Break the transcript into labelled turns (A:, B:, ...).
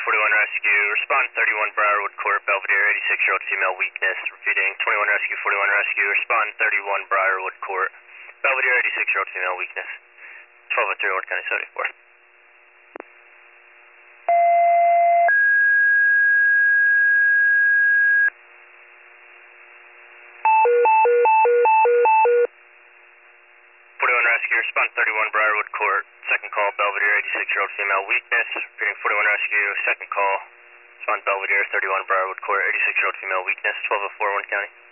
A: 41 Rescue, respond 31 Briarwood Court, Belvedere, 86-year-old female, weakness. Repeating, 21 Rescue, 41 Rescue, respond 31 Briarwood Court, Belvedere, 86-year-old female, weakness. 1203 Orange County 74. 41 Rescue, respond 31 Briarwood Court, second call, Belvedere, 86-year-old female, weakness. Repeating, 41 Rescue, second call, respond Belvedere, 31 Briarwood Court, 86-year-old female, weakness. 1204 Orange County.